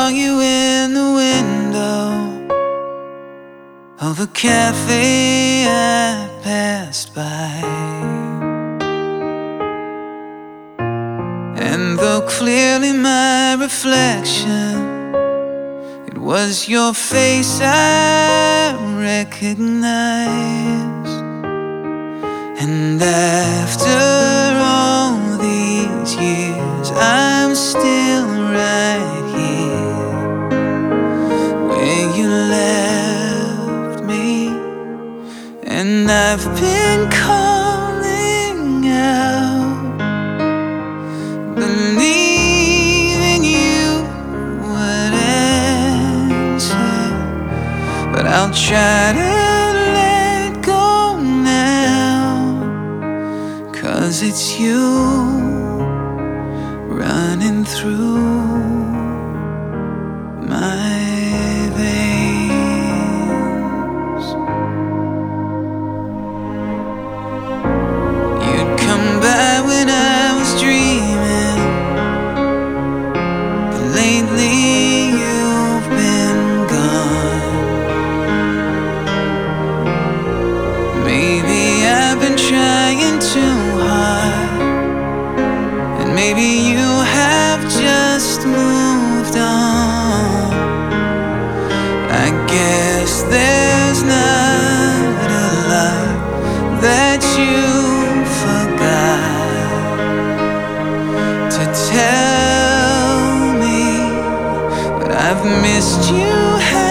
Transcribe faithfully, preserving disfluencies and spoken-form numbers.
you in the window of a cafe I passed by. And though clearly my reflection, it was your face I recognized. And after all these years, I'm still right here where you left me. And I've been calling out, believing you would answer, but I'll try to let go now, 'cause it's you running through my veins. You'd come by when I was dreaming, but lately you've been gone. Maybe I've been trying too hard, and maybe you have just moved on. I guess there's not a lot that you forgot to tell me, but I've missed you.